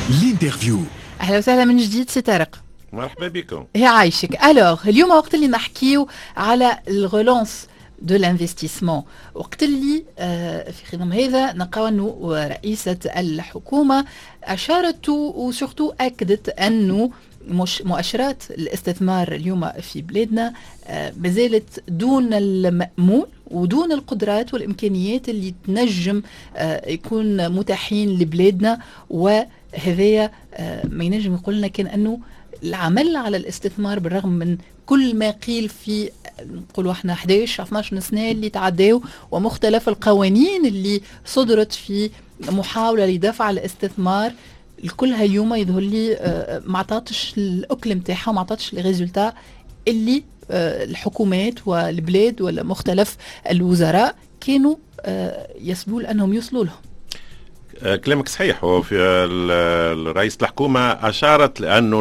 الانترفيو. اهلا وسهلا من جديد سي طارق. مرحبا بكم. هي عايشك. الوغ اليوم وقت اللي نحكيو على الغولونس دو لانفستيسمون، وقت اللي في خضم هذا نلقاو انه رئيسة الحكومة اشارت وسورتو اكدت انه مؤشرات الاستثمار اليوم في بلادنا مازالت دون المأمول ودون القدرات والامكانيات اللي تنجم يكون متاحين لبلادنا، وهذايا ما ينجم يقول لنا كان انه العمل على الاستثمار بالرغم من كل ما قيل في نقولوا احنا 11-12 سنه اللي تعداو ومختلف القوانين اللي صدرت في محاوله لدفع الاستثمار، الكلها اليوم يظهر لي ما عطاتش الاكل نتاعها وما عطاتش لي ريزولتا اللي الحكومات والبلاد ولا مختلف الوزراء كانوا يسبوا انهم يوصلوا لهم. كلامك صحيح. هو في رئيس الحكومه اشارت لانه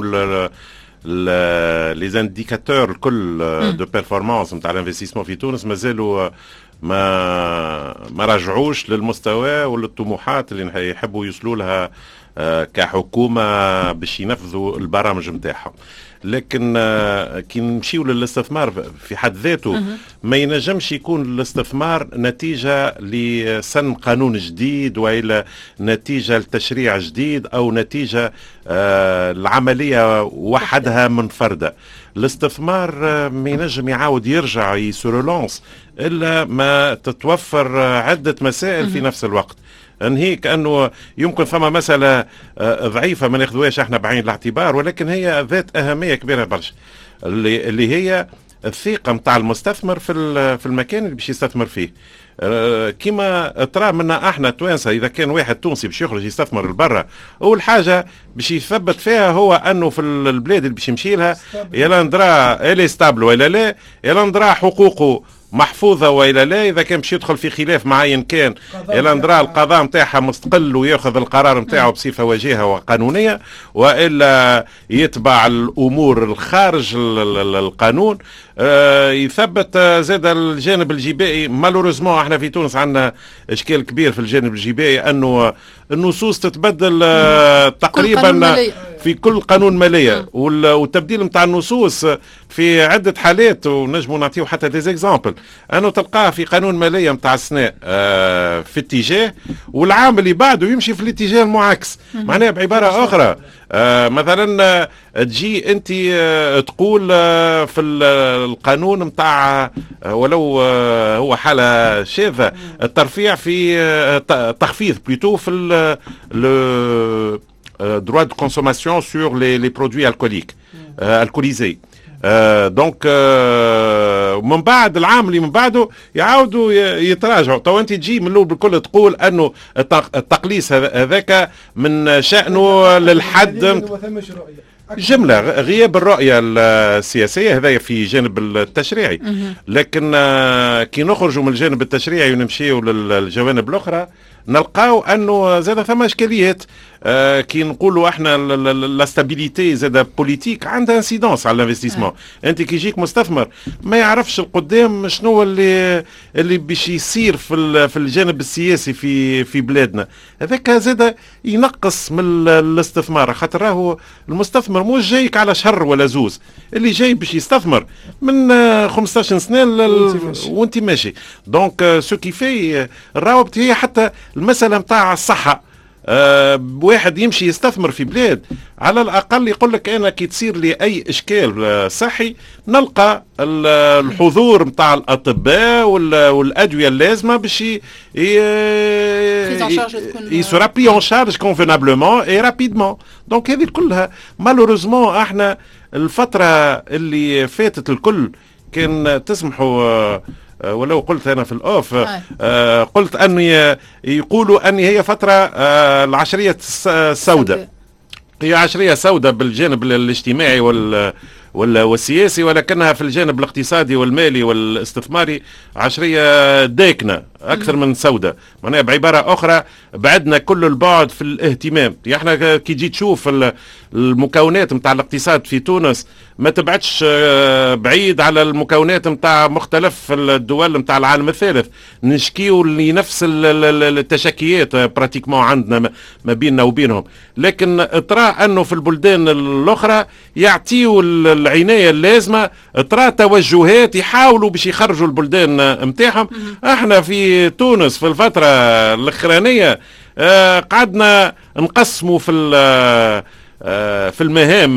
لي انديكاتور الكل دو بيرفورمانس نتاع الانفستيسمون في تونس مازالوا ما رجعوش للمستوى وللطموحات اللي يحبوا يوصلوا لها كحكومه باش ينفذوا البرامج نتاعهم. لكن كي نمشيو للاستثمار في حد ذاته ما ينجمش يكون الاستثمار نتيجة لسن قانون جديد وإلى نتيجة لتشريع جديد أو نتيجة العملية وحدها منفردة. الاستثمار ما ينجم يعاود يرجع يسورولونس إلا ما تتوفر عدة مسائل في نفس الوقت. هي كأنه يمكن ثم مسألة ضعيفة ما ناخذوهاش احنا بعين الاعتبار، ولكن هي ذات أهمية كبيرة برشا، اللي هي الثقة متاع المستثمر في المكان اللي باش يستثمر فيه. كما ترى منا احنا توانسه، اذا كان واحد تونسي باش يخرج يستثمر لبرا، اول حاجه باش يثبت فيها هو انه في البلاد اللي باش يمشي لها يلا ندرا الي ستابل ولا لا، يلا ندرا حقوقه محفوظة وإلا لا، إذا كان باش يدخل في خلاف معين كان إلا ندرى القضاء متاعها مستقل ويأخذ القرار متاعه بصفة وجيهة وقانونية، وإلا يتبع الأمور الخارج القانون. يثبت زاد الجانب الجبائي. مالوريزمون احنا في تونس عندنا إشكال كبير في الجانب الجبائي، أنه النصوص تتبدل تقريبا في كل قانون مالية، والتبديل متاع النصوص في عدة حالات، ونجموا نعطيه حتى دي اكزامبل، أنه تلقاه في قانون مالية متاع السنة في اتجاه، والعام اللي بعده يمشي في الاتجاه المعاكس. معناها بعبارة أخرى مثلا تجي أنت تقول في القانون متاع ولو هو حالة شاذة الترفيع في تخفيض بلوتو في droit de consommation sur les produits alcooliques alcoolisés. دونك من بعد العام اللي من بعده يعاودوا يتراجعوا. تو انت تجي من الاول بالكل تقول انه التقليص هذاك من شأنه للحد جملة غياب الرؤية السياسية، هذا في جانب التشريعي. لكن كي نخرجوا من الجانب التشريعي ونمشيوا للجوانب الأخرى نلقاو أنه زاد ثم إشكاليات. كي نقولوا احنا لا ستابيليتي زاد بوليتيك عندها انسيدونس على الانفستيسمون. انت كي يجيك مستثمر ما يعرفش القدام شنو اللي باش يصير في الجانب السياسي في بلادنا، هذاك زاد ينقص من الاستثمار، خاطر راهو المستثمر مش جايك على شهر ولا زوز، اللي جاي باش يستثمر من 15 سنه وانت ماشي. دونك سو كي في الروابط هي حتى المساله نتاع الصحه. واحد يمشي يستثمر في بلاد على الأقل يقول لك أنا كي تصير لي أي إشكال صحي نلقى الحضور متاع الأطباء والأدوية اللازمة باش يسورا بي اون شارج كونفينابلومون اي رابيدمون. دونك هذه كلها مالوريزمون احنا الفترة اللي فاتت الكل كان تسمحوا ولو قلت أنا في الأوف قلت أني يقولوا أني هي فترة العشرية السوداء، هي عشرية سوداء بالجانب الاجتماعي والسياسي، ولكنها في الجانب الاقتصادي والمالي والاستثماري عشرية داكنة أكثر من سوداء. معناها بعبارة أخرى بعدنا كل البعد في الاهتمام. احنا كي جيت تشوف المكونات متاع الاقتصاد في تونس ما تبعدش بعيد على المكونات متاع مختلف الدول متاع العالم الثالث. نشكيو لنفس التشكيات براتيكمون عندنا ما بيننا وبينهم، لكن ترى أنه في البلدان الأخرى يعطيوا العناية اللازمة، ترى توجهات يحاولوا باش يخرجوا البلدان متاعهم. احنا في تونس في الفترة الأخرانية قعدنا نقسموا في المهام.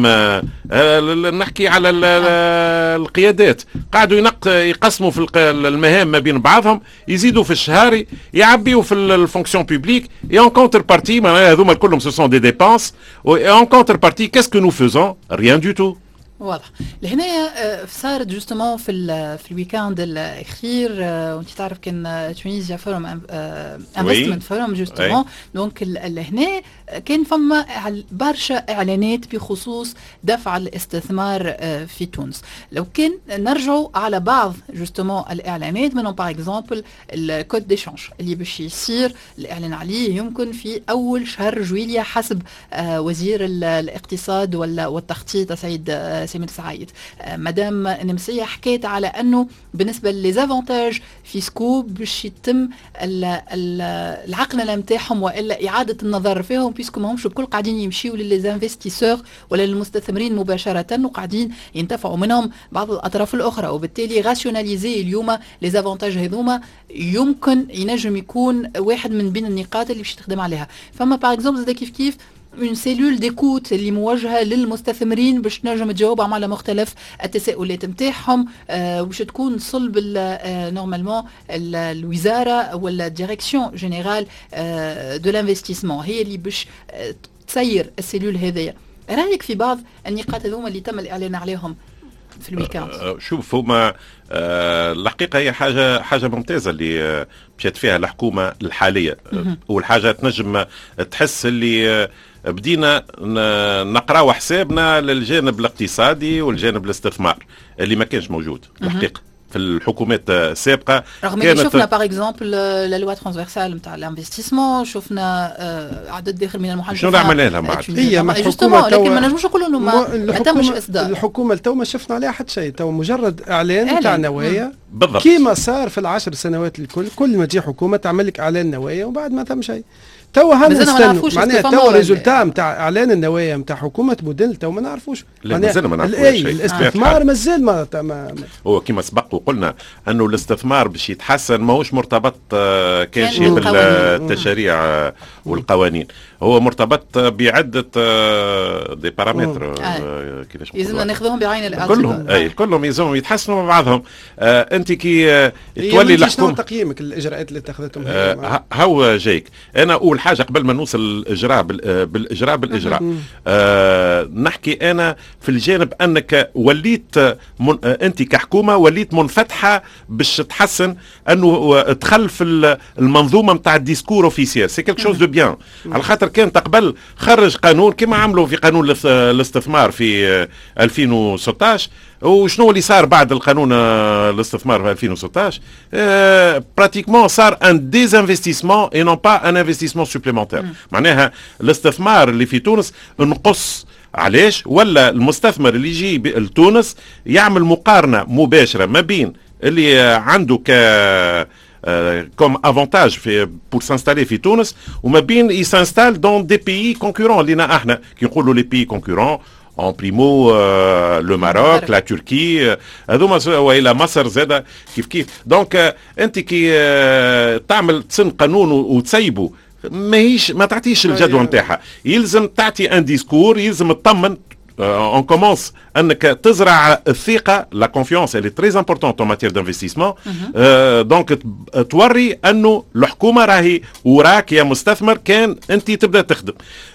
نحكي على القيادات قعدوا يقسموا في المهام ما بين بعضهم، يزيدوا في الشهاري، يعبيوا في الفونكسيون بوبليك. اي اون كونتر بارتي معناها هذوما كلهم سو سون دي ديبانس. اي اون كونتر بارتي كاسكو نو فوزون؟ ريان دو تو. واضح. لهنا صارت جوستومون في الويكاند الاخير، وانت تعرف كان تونيزيا فورم انفستمنت فورم جوستومون. دونك لهنا كان فما برشا اعلانات بخصوص دفع الاستثمار في تونس. لو كان نرجعوا على بعض جوستومون الاعلانات منهم باغ اكزومبل الكود ديشانج اللي باش يصير الاعلان عليه يمكن في اول شهر جويليا حسب وزير الاقتصاد والتخطيط سيد سمير سعيد. مدام نمسية حكيت على أنه بالنسبة لزافونتاج فيسكو باش يتم العقلنة متاعهم وإلا إعادة النظر فيهم، بيسكو ما همش الكل قاعدين يمشيوا للانفستيسور ولا للمستثمرين مباشرة وقاعدين ينتفعوا منهم بعض الأطراف الأخرى، وبالتالي راسيوناليزي اليوم لزافونتاج هذوما يمكن ينجم يكون واحد من بين النقاط اللي باش تخدم عليها. فما باغ اكزومبل زي كيف اون سيلول ديكوت اللي موجهه للمستثمرين باش تنجم تجاوب على مختلف التساؤلات نتاعهم، باش تكون صلب نورمالمون الوزاره ولا ديريكسيون جينيرال دو لانفستيسمون هي اللي باش تسير السيلول هذيا. رايك في بعض النقاط هذوما اللي تم الاعلان عليهم في الويكاند؟ شوف هما الحقيقه هي حاجه ممتازه اللي مشات فيها الحكومه الحاليه، والحاجه تنجم تحس اللي بدينا نقراو حسابنا للجانب الاقتصادي والجانب الاستثمار اللي ما كانش موجود الحقيقه في الحكومات السابقه. رغم اللي شفنا باغ اكزومبل لا لوا ترانسفيرسال نتاع الانفستيسمون، شفنا عدد داخل من المحادثات شنو عملنا لها بعد هي الحكومه، لكن ما نجموش نقولوا انه ما تمش اصدار الحكومه تو ما شفنا عليها حتى شيء، تو مجرد اعلان تاع نوايا بالضبط كيما صار في العشر سنوات الكل. كل ما تجي حكومه تعمل لك اعلان نوايا وبعد ما ثم شيء. تو هنستنوا معناها تو الريزولتا نتاع اعلان النوايا نتاع حكومه موديل تو ما نعرفوش. مازال ما نعرفوش شيء. الاستثمار مازال ما هو كما سبق وقلنا انه الاستثمار باش يتحسن ماهوش مرتبط كان شيء بالتشريع والقوانين، هو مرتبط بعده دي بارامتر كيفاش لازمنا ناخذوهم بعين الاعتبار. كلهم يلزمهم يتحسنوا مع بعضهم. انت كي تولي الحكومه تقييمك الاجراءات اللي اتخذتهم هو جايك. انا اول حاجه قبل ما نوصل الاجراء بالاجراء نحكي انا في الجانب انك وليت انت كحكومه وليت منفتحه باش تحسن انه تدخل في المنظومه نتاع الديسكور اوفيسيال. سي كيلك شوز دو بيان، على خاطر كانت قبل خرج قانون كما عملوا في قانون الاستثمار في 2016. وشنو اللي صار بعد القانون الاستثمار في 2016؟ براتيكمون صار ان ديزانفستيسمون اي نون با ان انفستيسمون سوبليمونتير. معناها الاستثمار اللي في تونس نقص. علاش؟ ولا المستثمر اللي يجي لتونس يعمل مقارنه مباشره ما بين اللي عنده comme avantage pour s'installer في تونس وما بين يسانستال dans des pays concurrents لينا احنا كي نقولوا les pays concurrents en primo le Maroc la Turquie هذوما والى مصر زاده كيف دونك انت كي تعمل تسن قانون وتسيبه ما تعطيش الجدوى نتاعها، يلزم تعطي ان ديسكور، يلزم تطمن on commence انك تزرع الثقه. لا كونفيونس اللي تري امبورطونت en matière d'investissement. دونك توري انه الحكومه راهي وراك يا مستثمر كان انت تبدا تخدم.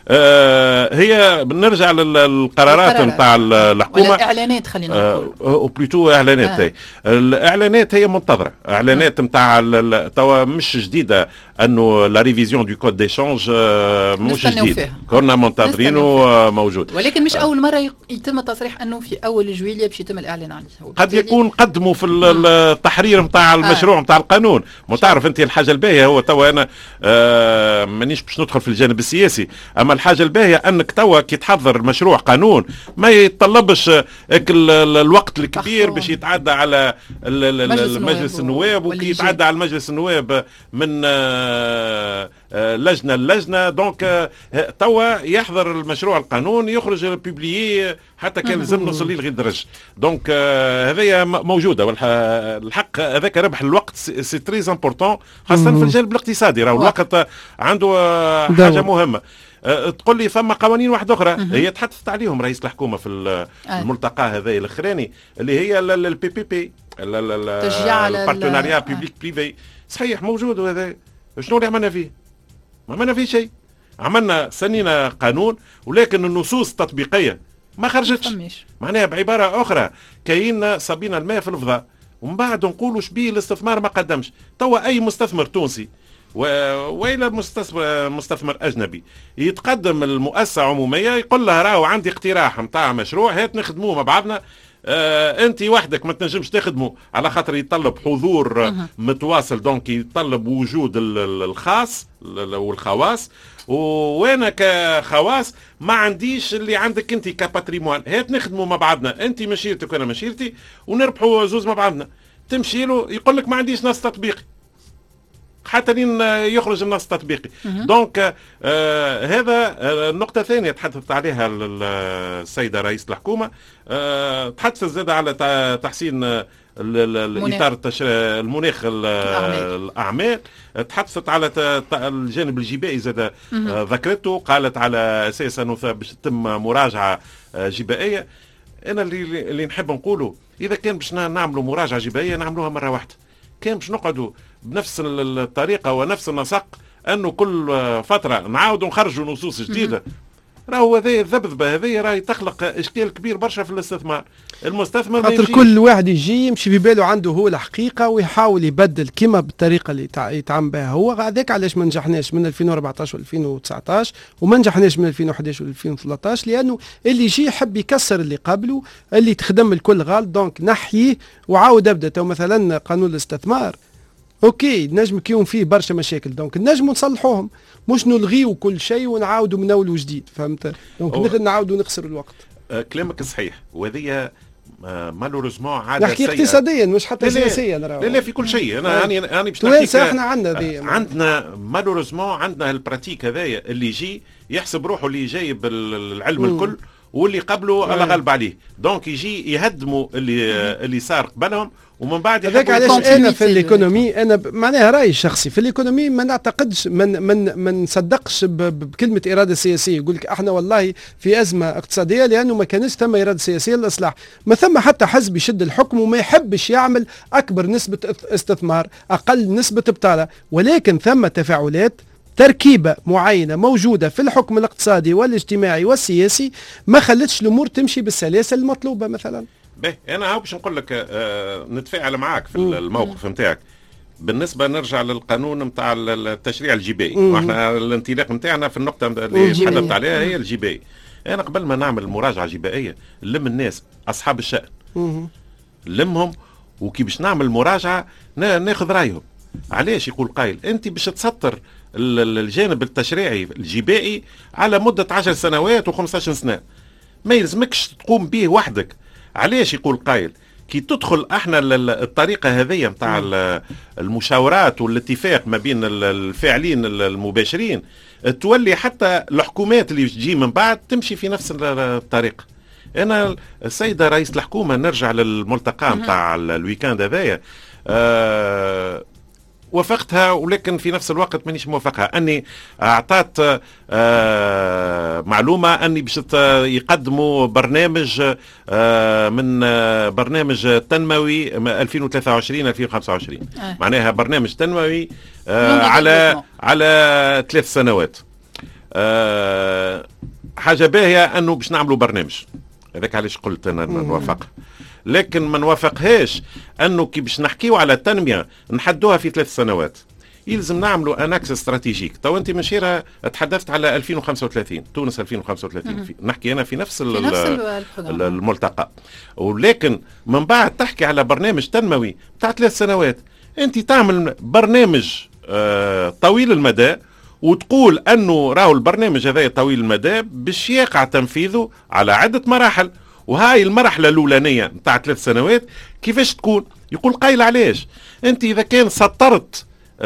هي بنرجع للقرارات نتاع الحكومه ولا الاعلانات خلينا نقول او بلوتو اعلانات. الاعلانات هي منتظره، اعلانات نتاع توا مش جديده. انه لا ريفيزيون دو كود ديشانج مش جديد، كنا منتظرينه موجود، ولكن مش اول مره يتم التصريح انه في اول جويلية باش يتم الاعلان عليه. قد يكون قدموا في التحرير نتاع المشروع نتاع القانون. ما تعرف انت الحاجه الباهيه، هو توا انا مانيش باش ندخل في الجانب السياسي، اما الحاجه الباهيه انك توا كي تحضر مشروع قانون ما يتطلبش الوقت الكبير باش يتعدى على مجلس النواب، وكي يتعدى على مجلس النواب من لجنه للجنه. دونك توا يحضر المشروع القانون يخرج بيبليي حتى كان لازم نوصل ليه لغايه درجه. دونك هذه موجوده، والحق هذاك ربح الوقت سي تري امبورطون، خاصه في الجانب الاقتصادي. راهو الوقت عنده حاجه مهمه. تقول لي ثم قوانين واحده اخرى هي تحدثت عليهم رئيس الحكومه في الملتقى هذا الاخراني اللي هي البي بي بي، البارتناريا بيبليك بريفي. صحيح موجود، وهذا شنو اللي عملنا فيه؟ ما عملنا فيه شيء. عملنا سنينا قانون ولكن النصوص التطبيقيه ما خرجتش. معناها بعباره اخرى كاين صبينا الماء في الفضاء ومن بعد نقولوا شبيه الاستثمار ما قدمش. توا اي مستثمر تونسي وإلى مستثمر أجنبي يتقدم المؤسسة عمومية يقول لها راهو عندي اقتراح متاع مشروع هات نخدموه مع بعضنا. انت وحدك ما تنجمش تخدمه على خاطر يطلب حضور متواصل، دونك يطلب وجود الخاص والخواص، وانا كخواص ما عنديش اللي عندك انت كباتريموان. هات نخدموا مع بعضنا، انت مشيرتك وانا مشيرتي ونربحوا زوز مع بعضنا. تمشي له يقول لك ما عنديش نص تطبيقي حتى لين يخرج النص التطبيقي. دونك هذا النقطة الثانية تحدثت عليها السيدة رئيس الحكومة. تحدثت زاد على تحسين الإطار المناخ الأعمال. تحدثت على الجانب الجبائي زاد ذكرته، قالت على أساس أنه باش تتم مراجعة جبائية. أنا اللي نحب نقوله إذا كان باش نعملوا مراجعة جبائية نعملوها مرة واحدة، كان باش نقعدوا بنفس الطريقة ونفس النسق أنه كل فترة نعاودوا نخرجوا نصوص جديدة. راهو هذه الذبذبة هذه راهي تخلق إشكال كبير برشا في الاستثمار. المستثمر خاطر كل واحد يجي يمشي في باله عنده هو الحقيقة ويحاول يبدل كيما بالطريقة اللي يتعامل بها هو. هذاك علاش ما نجحناش من 2014 و2019 وما نجحناش من 2011 و2013، لأنه اللي يجي يحب يكسر اللي قبله، اللي تخدم الكل غلط دونك نحيه وعاود أبدا. تو مثلا قانون الاستثمار اوكي نجم يكون فيه برشا مشاكل، دونك نجم نصلحوهم، مش نلغيو كل شيء ونعاودوا من اول وجديد. فهمت؟ دونك نعاودوا نخسر الوقت. كلامك صحيح، وهذه مالوريزمون عاده نحكي اقتصاديا مش حتى سياسيا. لا في كل شيء. انا باش نحكي احنا عندنا مالوريزمون عندنا البراتيك هذايا اللي يجي يحسب روحه اللي جايب العلم الكل واللي قبله الله غلب عليه، دونك يجي يهدموا اللي صار قبلهم ومن بعد. هذاك علاش انا في الايكونومي انا معناها رايي شخصي في الايكونومي ما نعتقدش ما نصدقش بكلمه اراده سياسيه. يقول لك احنا والله في ازمه اقتصاديه لانه ما كانش ثم اراده سياسيه للاصلاح. ما ثم حتى حزب يشد الحكم وما يحبش يعمل اكبر نسبه استثمار اقل نسبه بطاله، ولكن ثم تفاعلات تركيبة معينة موجودة في الحكم الاقتصادي والاجتماعي والسياسي ما خلتش الأمور تمشي بالسلاسة المطلوبة مثلا. أنا باش نقول لك نتفاعل معك في الموقف نتاعك. بالنسبة نرجع للقانون نتاع التشريع الجبائي، واحنا الانطلاق نتاعنا في النقطة اللي تحدثت عليها هي الجبائي. أنا قبل ما نعمل مراجعة جبائية نلم الناس أصحاب الشأن نلمهم، وكي باش نعمل مراجعة ناخذ رأيهم. علاش يقول قائل أنت باش تسطر الجانب التشريعي الجبائي على مدة 10 سنوات و15 سنة، ما يلزمكش تقوم به وحدك. علاش يقول قائل كي تدخل احنا الطريقة هذه متاع المشاورات والاتفاق ما بين الفاعلين المباشرين، تولي حتى الحكومات اللي تجي من بعد تمشي في نفس الطريقة. انا السيدة رئيس الحكومة نرجع للملتقى متاع الويكاند هذايا وافقتها، ولكن في نفس الوقت مانيش موافقها. اني اعطت معلومه اني باش يقدموا برنامج من برنامج تنموي 2023 2025 معناها برنامج تنموي على 3 سنوات. حاجه باهيه انه باش نعملوا برنامج، هذاك علاش قلت انا نوافقها. لكن ما نوافقهاش انه كي باش نحكيو على التنميه نحدوها في 3 سنوات. يلزم نعملوا ان اكس استراتيجيك. تو انت مشيرة تحدثت على 2035 تونس 2035 نحكي انا في نفس الملتقى، ولكن من بعد تحكي على برنامج تنموي بتاع 3 سنوات. انت تعمل برنامج طويل المدى وتقول انه راهو البرنامج هذا طويل المدى باش يقع تنفيذه على عدة مراحل، وهاي المرحلة الأولانية نتاع 3 سنوات كيفاش تكون؟ يقول قايل علاش انت اذا كان سطرت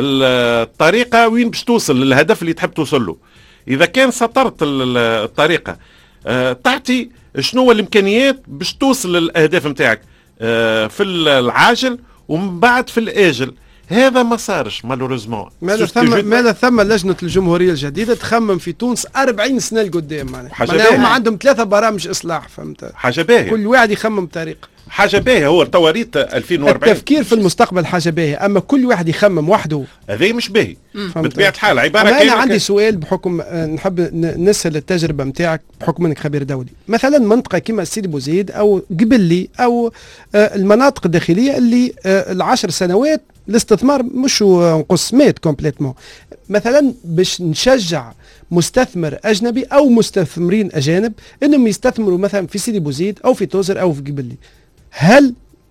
الطريقة وين باش توصل للهدف اللي تحب توصل له، اذا كان سطرت الطريقة تعطي شنو هو الامكانيات باش توصل للاهداف نتاعك في العاجل ومن بعد في الاجل. هذا ما صارش مالوريزمون. ماذا ثم لجنة الجمهورية الجديدة تخمم في تونس 40 سنة لقدام، معناها هم عندهم 3 برامج إصلاح، فهمت؟ حاجة باهية، كل واحد يخمم طريقة. حاجة باهية، هو تواريت 2040 التفكير في المستقبل حاجة باهية، أما كل واحد يخمم وحده هذا مش باهي بطبيعة الحال. عبارة أنا عندي سؤال بحكم نحب نسأل التجربة متاعك بحكم أنك خبير دولي. مثلا منطقة كما سيدي بوزيد أو قبلي أو المناطق الداخلية اللي 10 سنوات الاستثمار مش نقص مات كومبليتمون، مثلا باش نشجع مستثمر أجنبي أو مستثمرين أجانب أنهم يستثمروا مثلا في سيدي بوزيد أو في توزر أو في قبلي، هل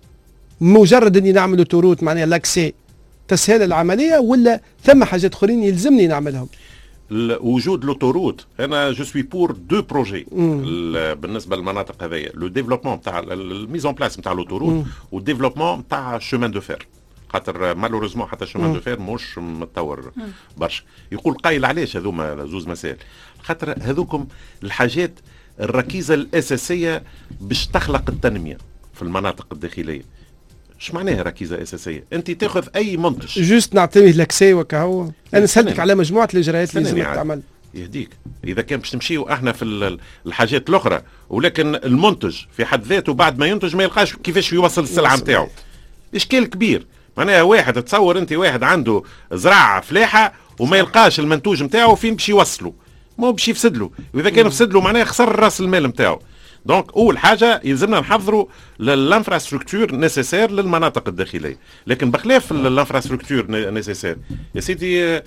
مجرد أني نعمل توروت معناها لاكسي تسهيل العملية، ولا ثم حاجات أخرين يلزمني نعملهم؟ وجود لوتوروت انا جو سوي بور 2 بروجي بالنسبه للمناطق هذيا، لو ديفلوبمون تاع الميزون بلاس نتاع لوتوروت والديفلوبمون نتاع شومان دو فير، خاطر مالوريزمون حتى شومان دو فير مش متطور برشا. يقول قايل علاش هذوما زوز مسائل، خاطر هذوكم الحاجات الركيزه الاساسيه باش تخلق التنميه في المناطق الداخليه. ايش معناها ركيزه اساسيه؟ انت تاخذ اي منتج جوست نعطيه لاكسي وكهو. انا سالتك على مجموعه الاجراءات اللي لازم تعمل. يهديك اذا كان باش تمشيو احنا في الحاجات الاخرى، ولكن المنتج في حد ذاته بعد ما ينتج ما يلقاش كيفاش يوصل السلعه نتاعو، اشكال كبير. معناها واحد تصور انت واحد عنده زراعه فلاحه وما يلقاش المنتوج نتاعو فين باش يوصله، مو باش يفسد له، واذا كان فسد له معناها خسر راس المال نتاعو. دونك اول حاجه يلزمنا نحضروا للانفراستركتور نيسيسير للمناطق الداخليه، لكن بخلاف الانفراستركتور نيسيسير يا سيدي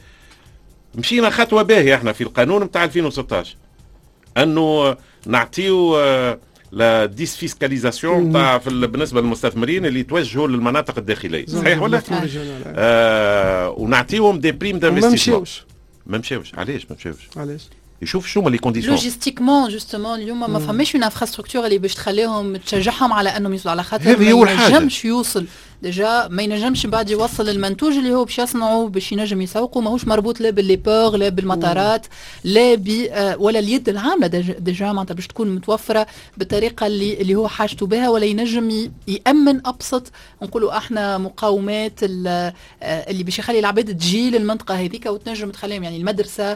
مشينا خطوه باهيه احنا في القانون نتاع 2016 انه نعطيو لا ديسفيسكاليزاسيون تاع بالنسبه للمستثمرين اللي يتوجهوا للمناطق الداخليه، صحيح ولا؟ ونعطيهم دي بريم دانفستيسمون. ما مشاوش. علاش ما مشاوش؟ علاش؟ يشوف شو هما لي كونديسيون لوجيستيكمون جوستومون اليوم ما فماش اون انفراستركتور اللي باش تخليهم تشجعهم على انهم يوصلوا، على خاطر هذه هو الحاجه. ما ينجمش يوصل ديجا، ما ينجمش بعد يوصل المنتوج اللي هو باش يصنعوا باش ينجم يسوقوا، ماهوش مربوط لا بالليبور لا بالمطارات لا ولا اليد العامله ديجا معناتها باش تكون متوفره بالطريقه اللي هو حاجته بها، ولا ينجم يامن ابسط نقولوا احنا مقاومات اللي باش يخلي العباد تجي للمنطقه هذيك وتنجم تخليهم، يعني المدرسه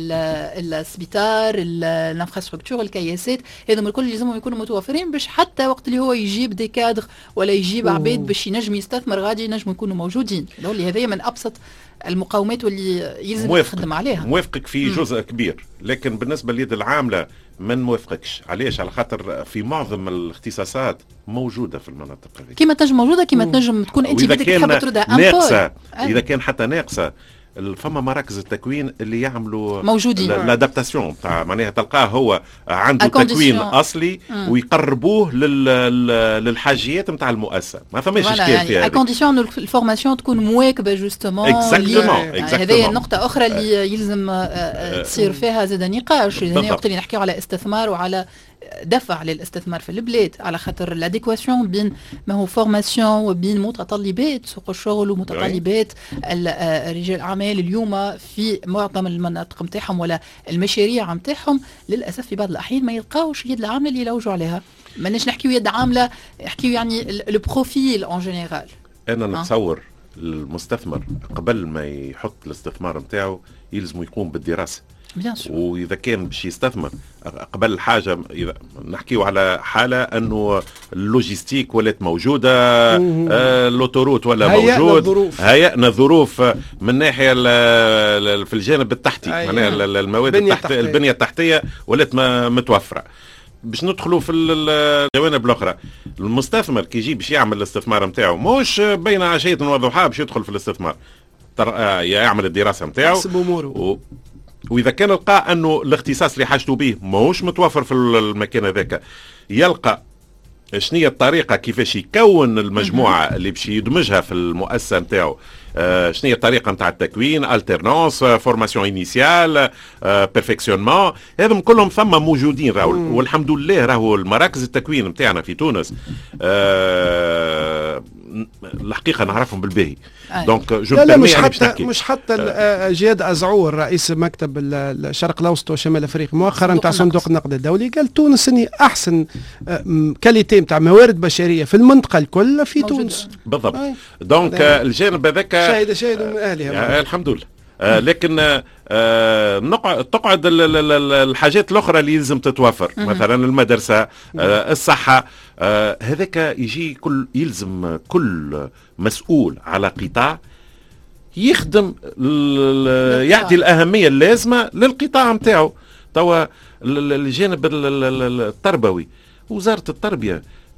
السبيطار الانفراستركتور الكياسات هذوما الكل لازمهم يكونوا متوفرين باش حتى وقت اللي هو يجيب دي كادر ولا يجيب عباد باش ينجم يستثمر غادي ينجموا يكونوا موجودين. اللي هذه من ابسط المقاومات واللي يلزم يخدم عليها. موافقك في جزء كبير، لكن بالنسبه لليد العامله ما نوافقكش. علاش؟ على خاطر في معظم الاختصاصات موجوده في المناطق هذه، كيما تنجم موجوده كيما تنجم تكون انت بدك تحب تردها ناقصه. اذا كان حتى ناقصه فما مراكز التكوين اللي يعملوا موجودين لادابتاسيون تاع معناها تلقاه هو عنده تكوين اصلي ويقربوه للحاجيات نتاع المؤسسه، ما فماش اشكال يعني فيها. كونديسيون الفورماسيون تكون مواكبه جوستومون. هذه نقطه اخرى اللي يلزم تصير فيها زاد نقاش. هنا وقت اللي نحكيو على استثمار وعلى دفع للاستثمار في البلاد، على خاطر الاديكواسيون بين ما هو فورماسيون وبين متطلبات سوق الشغل ومتطلبات رجال الاعمال اليوم في معظم المناطق نتاعهم ولا المشاريع نتاعهم، للاسف في بعض الاحيان ما يلقاوش يد العامله اللي يلوجوا عليها. ماناش نحكيو يد عامله، نحكيو يعني لو بروفيل اون جينيرال. انا نتصور المستثمر قبل ما يحط الاستثمار نتاعو يلزم يقوم بالدراسه، واذا كان باش يستثمر قبل الحاجه اذا نحكيو على حاله انه اللوجيستيك ولات موجوده، اللوتوروت ولا موجود، هيئنا الظروف من ناحيه في الجانب التحتي، معناها المواد البنيه التحتيه ولات متوفره. باش ندخلوا في الجوانب الاخرى، المستثمر كي يجي باش يعمل الاستثمار نتاعو مش بين عشيه وضحاها باش يدخل في الاستثمار، يعمل الدراسه نتاعو يحسب اموره. واذا كان لقى انه الاختصاص اللي حاجته به ماهوش متوفر في المكان هذاك، يلقى شنية الطريقة كيفاش يكون المجموعة اللي باش يدمجها في المؤسسة نتاعو. شنية الطريقة نتاع التكوين، الترنونس، فورماسيون انيسيال، بيرفكسيونمون، هذم كلهم ثم موجودين راهو. والحمد لله راهو المراكز التكوين نتاعنا في تونس الحقيقة نعرفهم بالباهي. دونك جو لا مش حتى جياد أزعور رئيس مكتب الشرق الأوسط وشمال أفريقيا مؤخرا تاع صندوق النقد الدولي قال تونس اني احسن كاليتي نتاع موارد بشريه في المنطقه الكل في تونس. بالضبط. دونك الجانب هذاك شاهد من اهلها الحمد لله. لكن تقعد الحاجات الاخرى اللي يلزم تتوفر، مثلا المدرسه، الصحه، هذاك يجي يلزم كل مسؤول على قطاع يخدم يعطي الاهميه اللازمه للقطاع نتاعو. توا الجانب التربوي، وزاره التربيه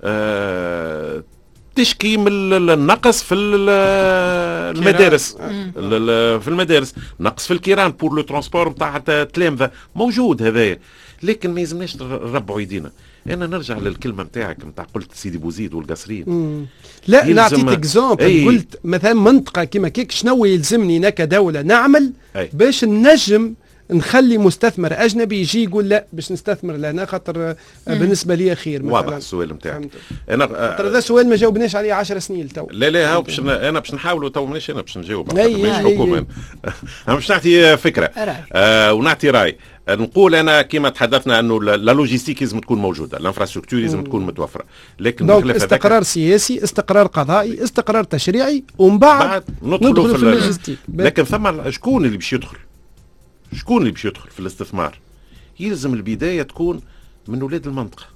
تشكي من النقص في المدارس، في المدارس نقص في الكيران بور لو ترونسبور نتاع التلامذه موجود هذايا، لكن ما يلزمناش نربعوا يدينا. انا نرجع للكلمه نتاعك نتاع قلت سيدي بوزيد والقصرين. لا نعطيك اكزومبل، قلت مثلا منطقه كيما كيك شنو يلزمني انا كدوله نعمل باش نجم نخلي مستثمر اجنبي يجي يقول لا باش نستثمر لهنا خاطر بالنسبه لي خير. واضح السؤال نتاعك. انا هذا سؤال ما جاوبناش عليه 10 سنين تو. لا هاو باش انا باش نحاولوا تو مانيش انا باش نجاوب مش حكومه. انا باش نعطي فكره ونعطي راي. نقول انا كما تحدثنا انه لا لوجيستيك لازم تكون موجوده، الانفراستركتور لازم تكون متوفره، لكن استقرار سياسي، استقرار قضائي، استقرار تشريعي، ومن بعد ندخل في اللوجيستيك. لكن ثم شكون اللي باش يدخل؟ شكون اللي باش يدخل في الاستثمار؟ يلزم البدايه تكون من ولاد المنطقه.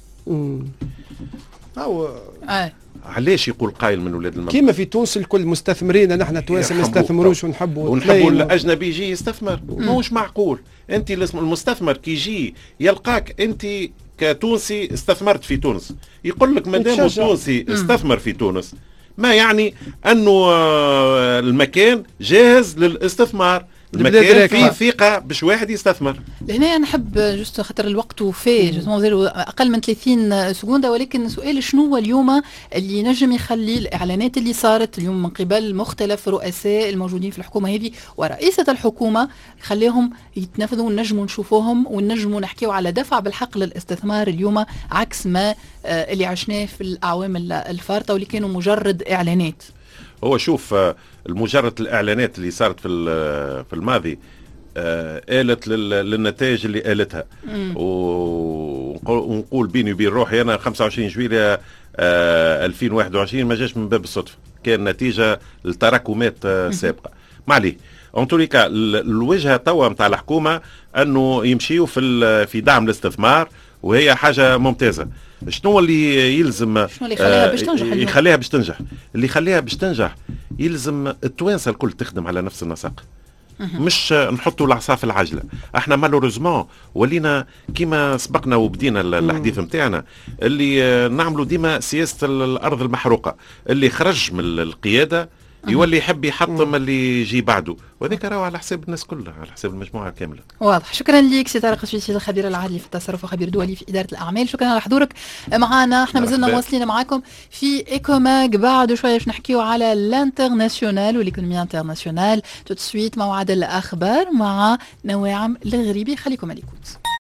علاش يقول قائل من ولاد المنطقه؟ كيما في تونس الكل مستثمرين، نحن توانسه ما نستثمروش ونحبوا الاجنبي يجي يستثمر. مش معقول انت المستثمر كي يجي يلقاك انت كتونسي استثمرت في تونس، يقول لك مادام التونسي استثمر في تونس ما يعني انه المكان جاهز للاستثمار، المكان فيه ثقة باش واحد يستثمر. لهنا نحب جست خاطر الوقت وفيه أقل من 30 سكوندة، ولكن سؤال شنو هو اليوم اللي نجم يخلي الإعلانات اللي صارت اليوم من قبل مختلف رؤساء الموجودين في الحكومة هذه ورئيسة الحكومة خليهم يتنفذوا ونجموا نشوفوهم ونجموا نحكيوا على دفع بالحق للاستثمار اليوم، عكس ما اللي عشناه في الأعوام الفارطة واللي كانوا مجرد إعلانات. هو شوف المجرد الإعلانات اللي صارت في الماضي آلت للنتائج اللي آلتها. ونقول بيني وبين روحي أنا 25 جويلية 2021 ما جاش من باب الصدفة، كان نتيجة لتراكمات سابقة. ما عليه أنتوليكا الوجهة توا متاع الحكومة أنه يمشيوا في دعم الاستثمار، وهي حاجة ممتازة. شنو اللي يلزم يخليها باش تنجح؟ اللي يخليها باش تنجح يلزم التوانسه الكل تخدم على نفس النسق، مش نحطوا العصا في العجله. احنا مالوريزمون ولينا كيما سبقنا وبدينا الحديث نتاعنا اللي نعملوا ديما سياسه الارض المحروقه، اللي خرج من القياده يولي يحب يحطم اللي يجي بعده، وذلك راهو على حساب الناس كلها، على حساب المجموعه كامله. واضح. شكرا لك سي طارق السويسي الخبير العادي في التصرف وخبير دولي في اداره الاعمال، شكرا على حضورك معنا. احنا مازلنا مواصلين معكم في ايكوماج، بعد شويه باش نحكيو على الانترناسيونال والايكونومي انترناسيونال. تو سويت موعد الاخبار مع نواعم الغريبي، خليكم على الكوت.